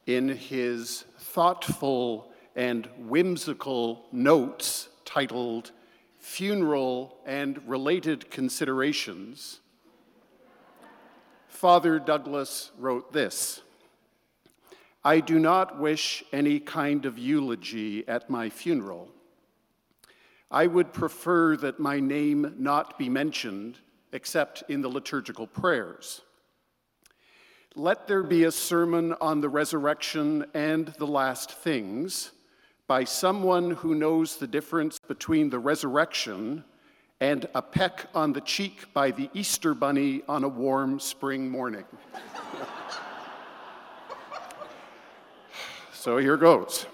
in his thoughtful and whimsical notes titled Funeral and Related Considerations, Father Douglas wrote this: "I do not wish any kind of eulogy at my funeral. I would prefer that my name not be mentioned except in the liturgical prayers. Let there be a sermon on the resurrection and the last things by someone who knows the difference between the resurrection and a peck on the cheek by the Easter bunny on a warm spring morning." So here goes.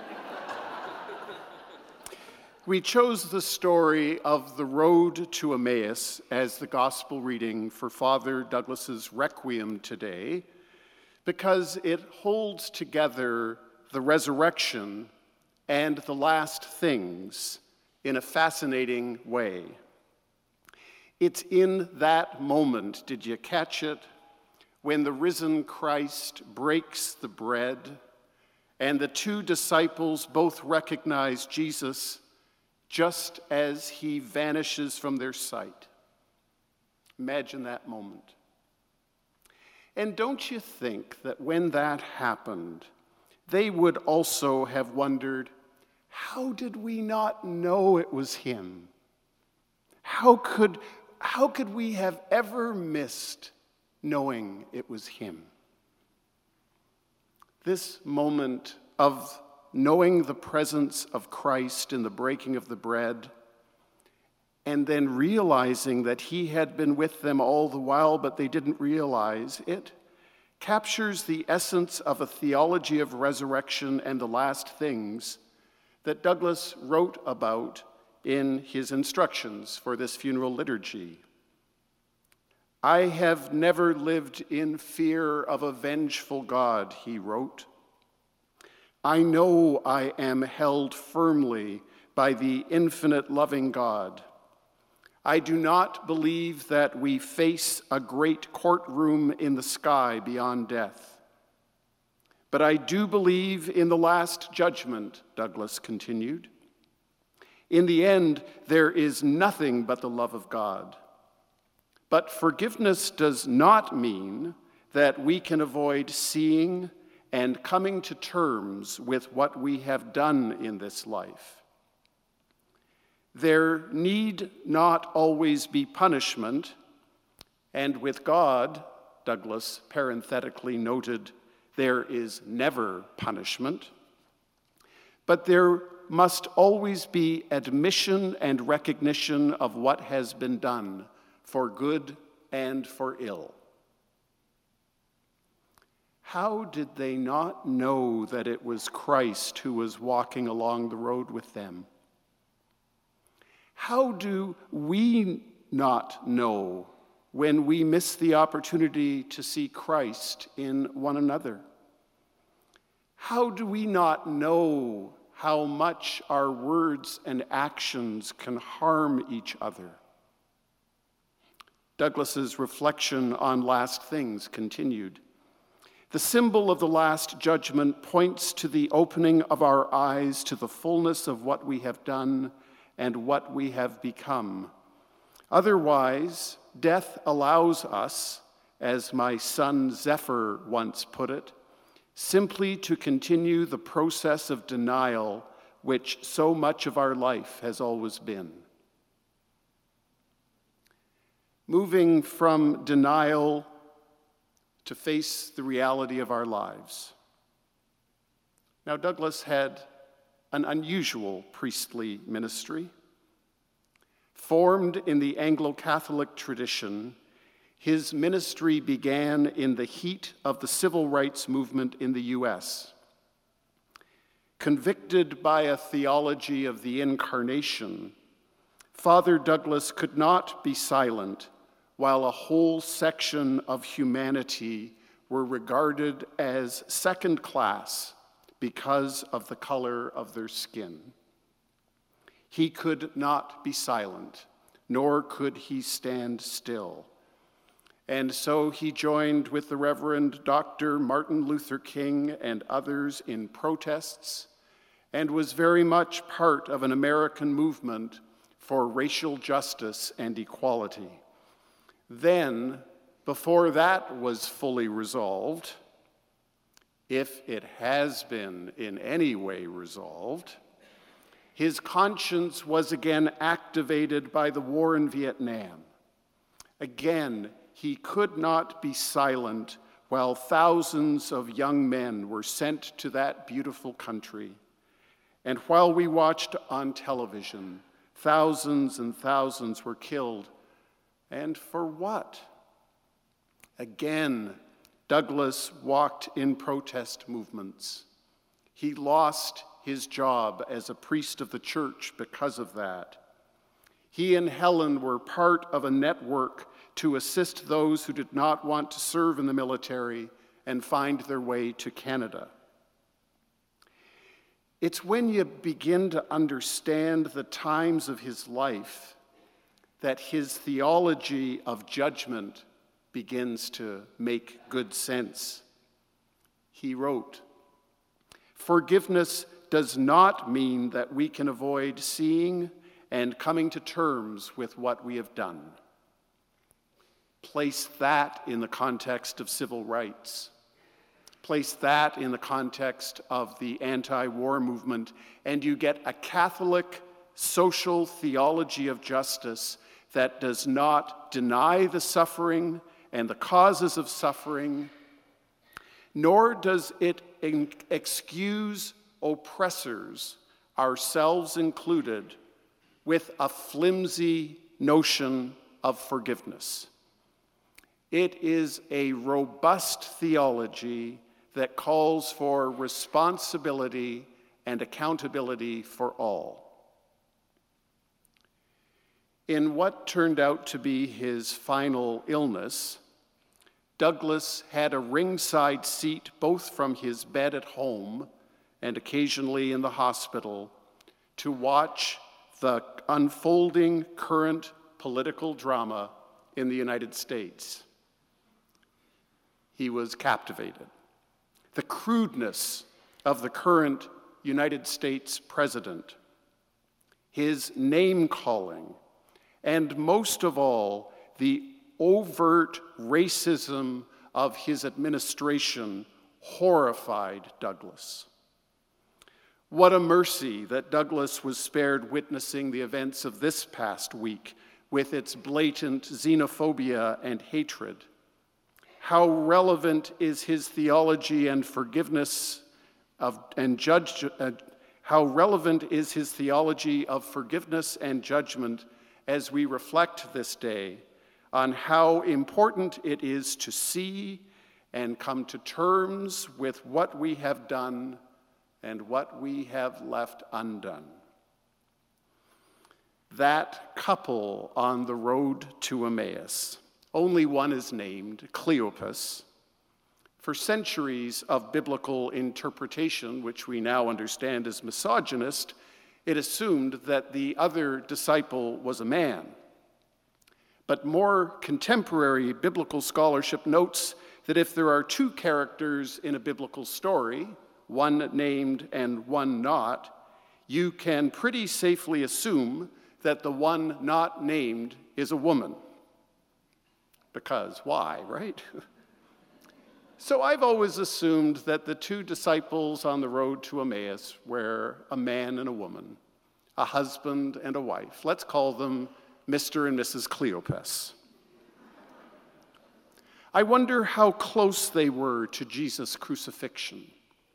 We chose the story of the road to Emmaus as the gospel reading for Father Douglas's Requiem today because it holds together the resurrection and the last things in a fascinating way. It's in that moment, did you catch it, when the risen Christ breaks the bread and the two disciples both recognize Jesus just as he vanishes from their sight. Imagine that moment. And don't you think that when that happened, they would also have wondered, how did we not know it was him? How could we have ever missed knowing it was him? This moment of knowing the presence of Christ in the breaking of the bread, and then realizing that he had been with them all the while, but they didn't realize it, captures the essence of a theology of resurrection and the last things that Douglas wrote about in his instructions for this funeral liturgy. "I have never lived in fear of a vengeful God," he wrote. "I know I am held firmly by the infinite loving God. I do not believe that we face a great courtroom in the sky beyond death. But I do believe in the last judgment," Douglas continued. "In the end, there is nothing but the love of God. But forgiveness does not mean that we can avoid seeing and coming to terms with what we have done in this life. There need not always be punishment, and with God," Douglas parenthetically noted, "there is never punishment. But there must always be admission and recognition of what has been done, for good and for ill." How did they not know that it was Christ who was walking along the road with them? How do we not know when we miss the opportunity to see Christ in one another? How do we not know how much our words and actions can harm each other? Douglas's reflection on last things continued. "The symbol of the last judgment points to the opening of our eyes to the fullness of what we have done and what we have become. Otherwise, death allows us, as my son Zephyr once put it, simply to continue the process of denial which so much of our life has always been." Moving from denial to face the reality of our lives. Now, Douglas had an unusual priestly ministry. Formed in the Anglo-Catholic tradition, his ministry began in the heat of the civil rights movement in the U.S. Convicted by a theology of the incarnation, Father Douglas could not be silent while a whole section of humanity were regarded as second class because of the color of their skin. He could not be silent, nor could he stand still. And so he joined with the Reverend Dr. Martin Luther King and others in protests and was very much part of an American movement for racial justice and equality. Then, before that was fully resolved, if it has been in any way resolved, his conscience was again activated by the war in Vietnam. Again, he could not be silent while thousands of young men were sent to that beautiful country. And while we watched on television, thousands and thousands were killed. And for what? Again, Douglass walked in protest movements. He lost his job as a priest of the church because of that. He and Helen were part of a network to assist those who did not want to serve in the military and find their way to Canada. It's when you begin to understand the times of his life that his theology of judgment begins to make good sense. He wrote, "Forgiveness does not mean that we can avoid seeing and coming to terms with what we have done." Place that in the context of civil rights. Place that in the context of the anti-war movement, and you get a Catholic social theology of justice that does not deny the suffering and the causes of suffering, nor does it excuse oppressors, ourselves included, with a flimsy notion of forgiveness. It is a robust theology that calls for responsibility and accountability for all. In what turned out to be his final illness, Douglass had a ringside seat both from his bed at home and occasionally in the hospital to watch the unfolding current political drama in the United States. He was captivated. The crudeness of the current United States president, his name-calling, and most of all, the overt racism of his administration horrified Douglass. What a mercy that Douglass was spared witnessing the events of this past week with its blatant xenophobia and hatred. How relevant is his theology and forgiveness how relevant is his theology of forgiveness and judgment as we reflect this day on how important it is to see and come to terms with what we have done and what we have left undone. That couple on the road to Emmaus, only one is named, Cleopas. For centuries of biblical interpretation, which we now understand as misogynist, it assumed that the other disciple was a man. But more contemporary biblical scholarship notes that if there are two characters in a biblical story, one named and one not, you can pretty safely assume that the one not named is a woman. Because why, right? So I've always assumed that the two disciples on the road to Emmaus were a man and a woman, a husband and a wife. Let's call them Mr. and Mrs. Cleopas. I wonder how close they were to Jesus' crucifixion.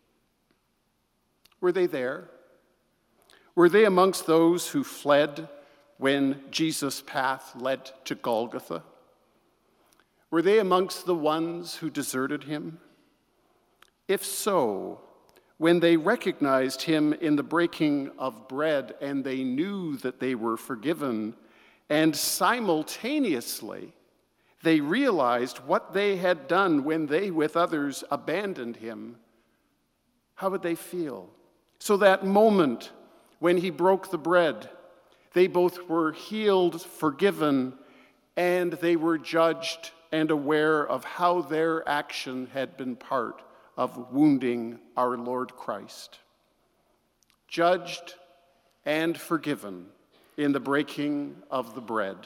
Were they there? Were they amongst those who fled when Jesus' path led to Golgotha? Were they amongst the ones who deserted him? If so, when they recognized him in the breaking of bread and they knew that they were forgiven, and simultaneously they realized what they had done when they with others abandoned him, how would they feel? So that moment when he broke the bread, they both were healed, forgiven, and they were judged and aware of how their action had been part of wounding our Lord Christ. Judged and forgiven in the breaking of the bread.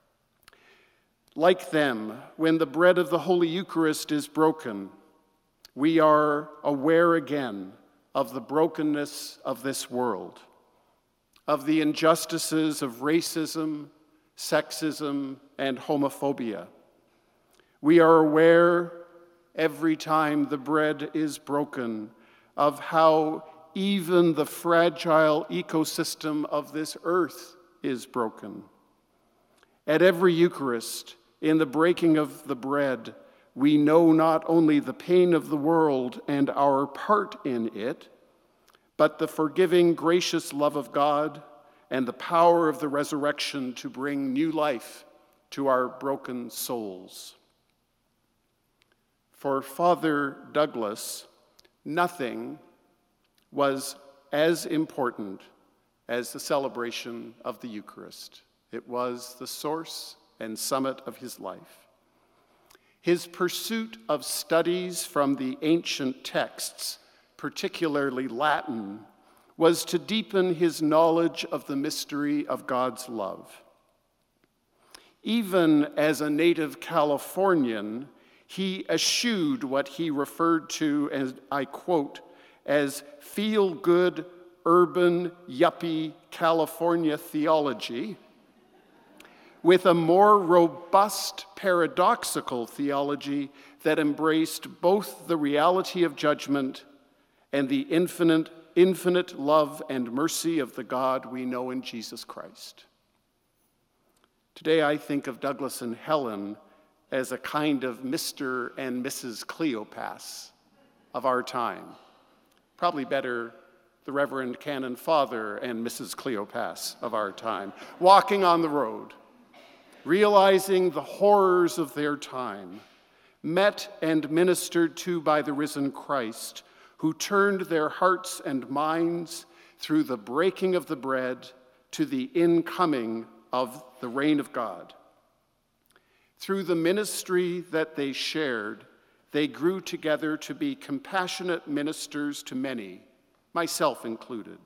Like them, when the bread of the Holy Eucharist is broken, we are aware again of the brokenness of this world, of the injustices of racism, sexism, and homophobia. We are aware every time the bread is broken of how even the fragile ecosystem of this earth is broken. At every Eucharist, in the breaking of the bread, we know not only the pain of the world and our part in it, but the forgiving, gracious love of God and the power of the resurrection to bring new life to our broken souls. For Father Douglas, nothing was as important as the celebration of the Eucharist. It was the source and summit of his life. His pursuit of studies from the ancient texts, particularly Latin, was to deepen his knowledge of the mystery of God's love. Even as a native Californian, he eschewed what he referred to as, I quote, as feel-good, urban, yuppie California theology, with a more robust paradoxical theology that embraced both the reality of judgment and the infinite love and mercy of the God we know in Jesus Christ. Today I think of Douglas and Helen as a kind of Mr. and Mrs. Cleopas of our time. Probably better, the Reverend Canon Father and Mrs. Cleopas of our time, walking on the road, realizing the horrors of their time, met and ministered to by the risen Christ, who turned their hearts and minds through the breaking of the bread to the incoming of the reign of God. Through the ministry that they shared, they grew together to be compassionate ministers to many, myself included.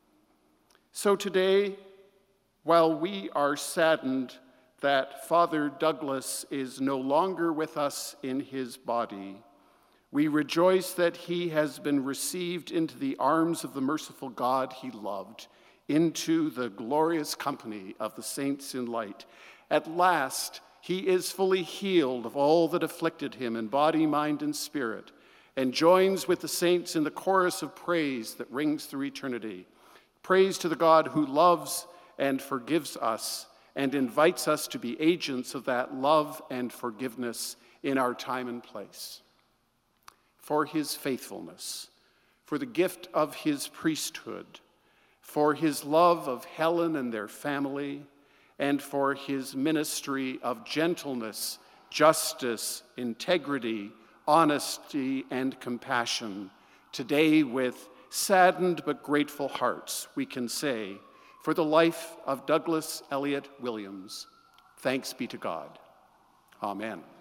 So today, while we are saddened that Father Douglas is no longer with us in his body, we rejoice that he has been received into the arms of the merciful God he loved, into the glorious company of the saints in light. At last, he is fully healed of all that afflicted him in body, mind, and spirit, and joins with the saints in the chorus of praise that rings through eternity. Praise to the God who loves and forgives us and invites us to be agents of that love and forgiveness in our time and place. For his faithfulness, for the gift of his priesthood, for his love of Helen and their family, and for his ministry of gentleness, justice, integrity, honesty, and compassion. Today, with saddened but grateful hearts, we can say, for the life of Douglas Elliott Williams, thanks be to God. Amen.